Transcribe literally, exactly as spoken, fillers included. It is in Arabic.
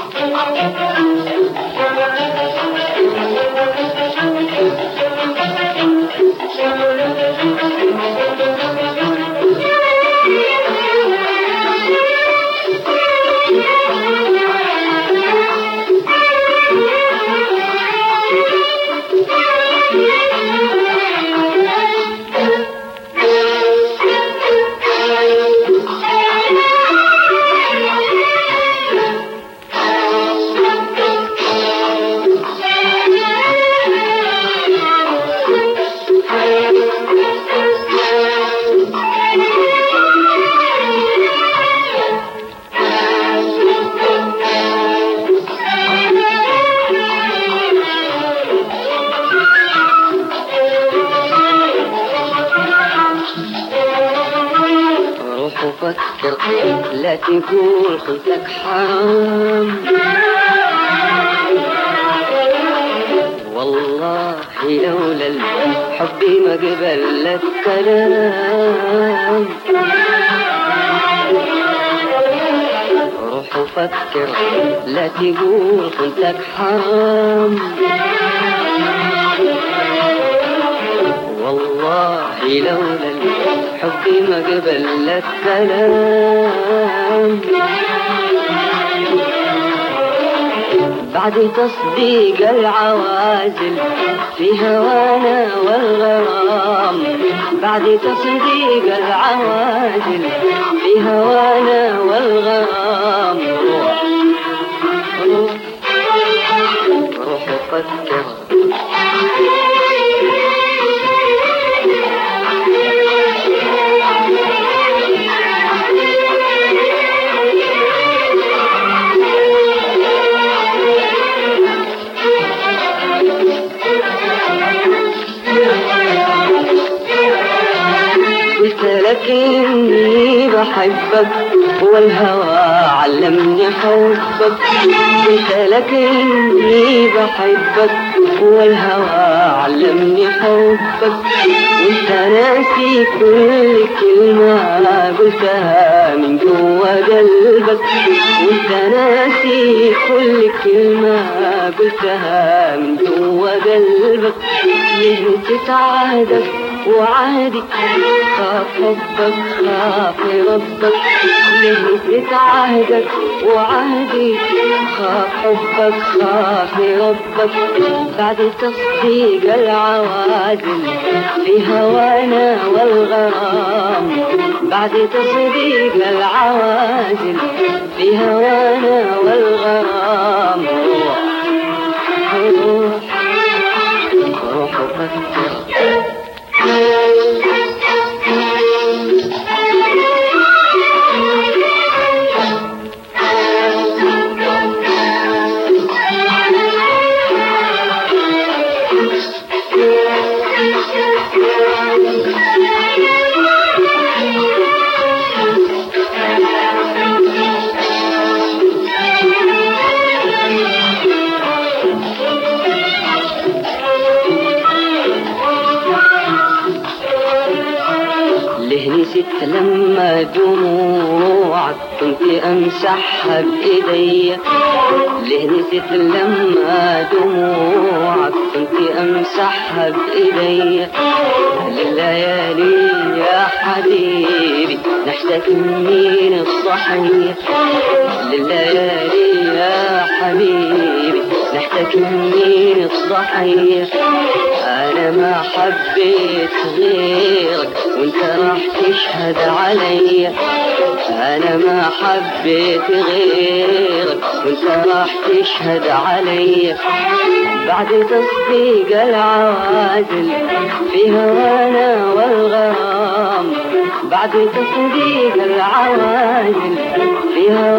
فكر لا تقول قلتك حرام، والله لولا الحب ما قبل لك كلام. روح وفكر لا تقول قلتك حرام، والله لولا الحب ما قبل لك كلام. بعد تصديق العوازل في هوانا والغرام، بعد تصديق العوازل في هوانا والغرام. روح روح روح وفكر لك إني بحبك والهوى علمني حبك. قلت لك إني بحبك والهوى علمني حبك، وانت ناسي كل كلمة قلتها من جوا قلبك. وانت ناسي كل كلمة قلتها من جوا قلبك. ليه تتعهدك وعادي خاف حبك خاف ربك. ليه تتعهدك وعادي خاف حبك خاف ربك. بعد تصديق العوادل في هوانا والغرام، بعد تصديق العوادل في هوانا والغرام. روح روح روح وفكر نسيت لما دموعك كنت امسحها بايديا. ليه نسيت لما دموعك كنت امسحها بايديا. لليالي يا حبيبي نحتاج مين الصحيح. لليالي يا حبيبي نحتاج مين الصحيح. انا ما حبيت غيرك وانت راح تشهد عليا. انا ما حبيت غيرك وانت راح تشهد عليا. بعد تصديق العوادل في هوانا والغرام، بعد تصديق العوادل في هوانا